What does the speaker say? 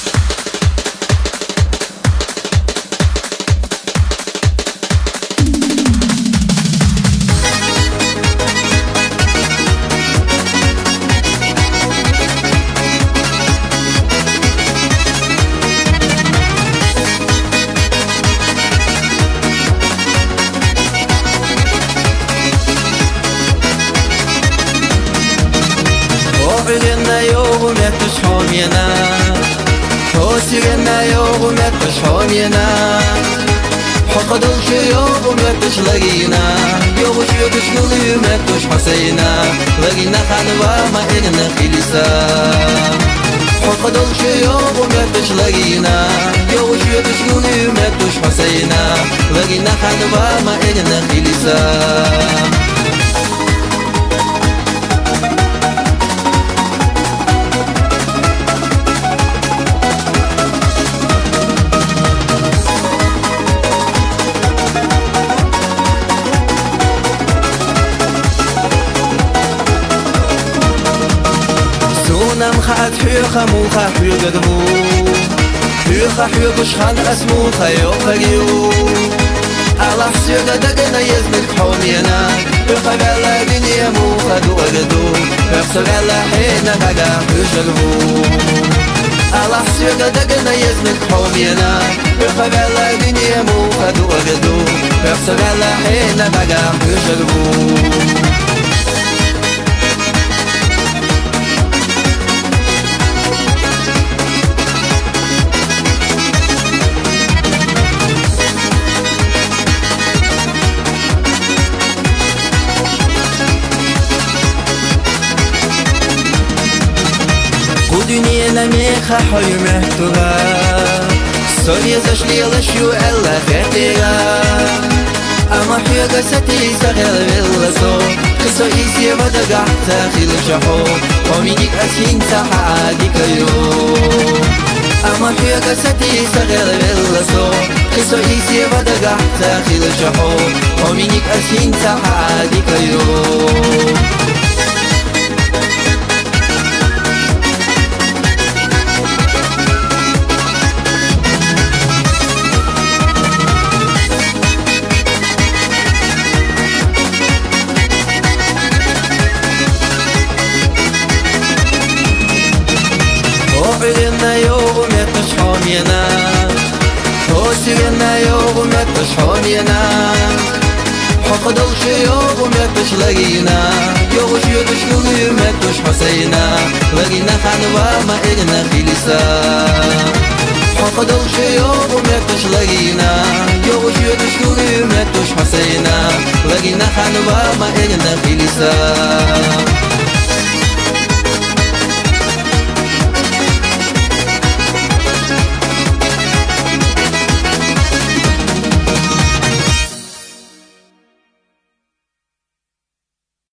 بگن نیاغم اتش حامینا توسیگن نیاغم اتش حامینا حق دل شیاغم اتش لگینا یوغش یوغش نلیم اتش حسینا لگینا خانوا ما ایگن خیلیسا حق دل شیاغم اتش لگینا یوغش یوغش نلیم اتش حسینا لگینا خانوا ما ایگن خیلیسا نم خات حيوخة موخة حيوخة دمو حيوخة حيوخش خان اسمو خيوخة جيو على حسيوخة دقنا يزمك حومينا حيوخة غالا دنيا موخة دو أغدو حيوخة غالا حينا غاقا حيوخة دمو على حسيوخة دقنا يزمك حومينا حيوخة غالا دنيا موخة دو أغدو حيوخة غالا حينا غاقا حيوخة دمو دنيا لميخة حي محتوغا سوريا زشلي لشيو ألا خاتيغا أما حيوغا ستي سغل باللسو قصو إيسي ودقع تاخيل شحو ومينيك أسين سحادي كيو أما حيوغا ستي سغل باللسو قصو إيسي ودقع تاخيل شحو ومينيك أسين سحادي كيو بگن نیاغم اتش حامینا توسیگن نیاغم اتش حامینا حق دل شیاغم اتش لگینا یوغش یوغش نلیم اتش حسینا لگینا خانوا ما ایگن خیلیسا حق دل شیاغم اتش لگینا یوغش یوغش نلیم اتش حسینا لگینا خانوا ما ایگن خیلیسا